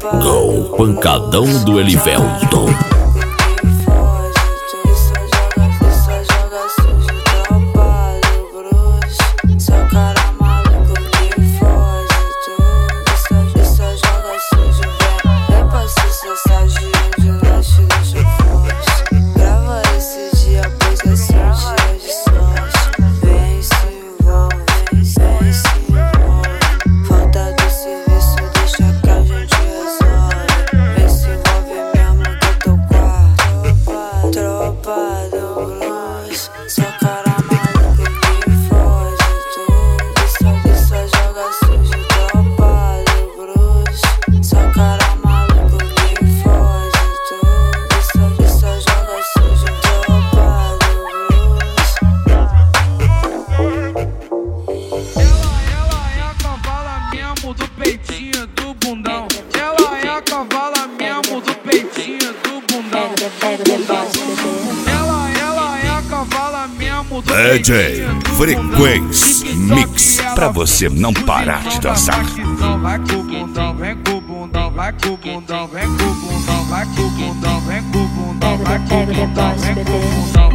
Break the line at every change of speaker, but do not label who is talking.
Com o pancadão do Elivelton.
Do peitinho do bundão. Ela é a cavala mesmo do peitinho do bundão. Ela é a cavala mesmo do
DJ Frequência Mix, pra você não parar de dançar.
Vai com o bundão, vem com o bundão, vai com o bundão, vem com o bundão, vai com o bundão, vem com o bundão, vai com o bundão, vem com o bundão.